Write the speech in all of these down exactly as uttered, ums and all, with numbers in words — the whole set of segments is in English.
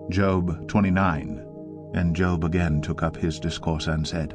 Job twenty-nine. And Job again took up his discourse and said,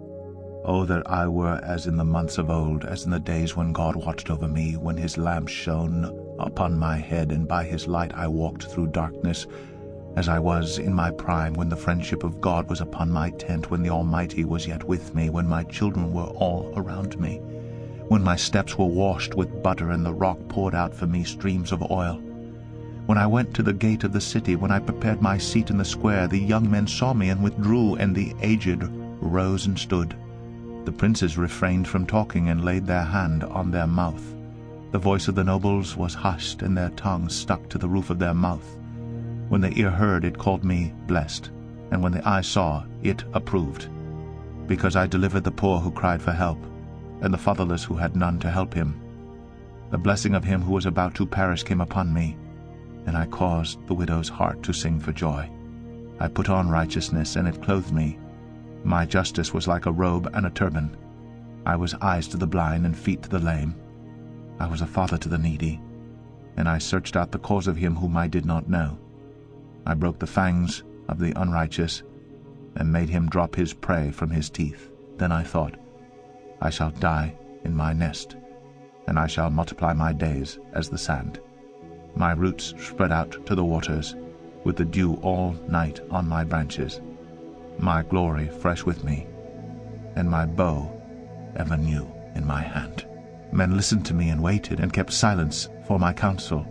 O that I were as in the months of old, as in the days when God watched over me, when his lamp shone upon my head, and by his light I walked through darkness, as I was in my prime, when the friendship of God was upon my tent, when the Almighty was yet with me, when my children were all around me, when my steps were washed with butter, and the rock poured out for me streams of oil. When I went to the gate of the city, when I prepared my seat in the square, the young men saw me and withdrew, and the aged rose and stood. The princes refrained from talking and laid their hand on their mouth. The voice of the nobles was hushed, and their tongues stuck to the roof of their mouth. When the ear heard, it called me blessed, and when the eye saw, it approved. Because I delivered the poor who cried for help, and the fatherless who had none to help him. The blessing of him who was about to perish came upon me, and I caused the widow's heart to sing for joy. I put on righteousness, and it clothed me. My justice was like a robe and a turban. I was eyes to the blind and feet to the lame. I was a father to the needy, and I searched out the cause of him whom I did not know. I broke the fangs of the unrighteous, and made him drop his prey from his teeth. Then I thought, I shall die in my nest, and I shall multiply my days as the sand. My roots spread out to the waters, with the dew all night on my branches. My glory fresh with me, and my bow ever new in my hand. Men listened to me and waited, and kept silence for my counsel.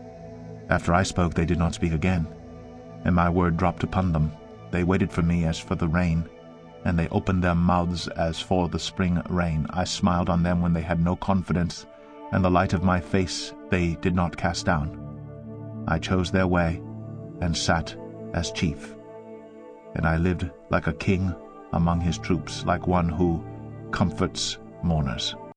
After I spoke, they did not speak again, and my word dropped upon them. They waited for me as for the rain, and they opened their mouths as for the spring rain. I smiled on them when they had no confidence, and the light of my face they did not cast down. I chose their way, and sat as chief. And I lived like a king among his troops, like one who comforts mourners.